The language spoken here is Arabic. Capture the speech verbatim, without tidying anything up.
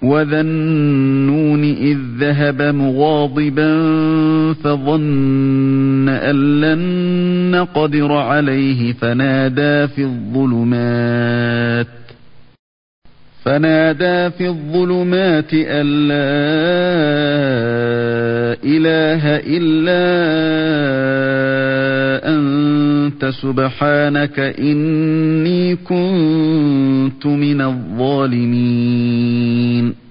وَذَا النُّونِ إِذ ذَّهَبَ مُغَاضِبًا فَظَنَّ أَن لَّن نَّقْدِرَ عَلَيْهِ فَنَادَىٰ فِي الظُّلُمَاتِ فَنَادَىٰ فِي الظُّلُمَاتِ أَن لَّا إِلَٰهَ إِلَّا أَنتَ سُبْحَانَكَ إِنِّي كُنتُ مِنَ الظَّالِمِينَ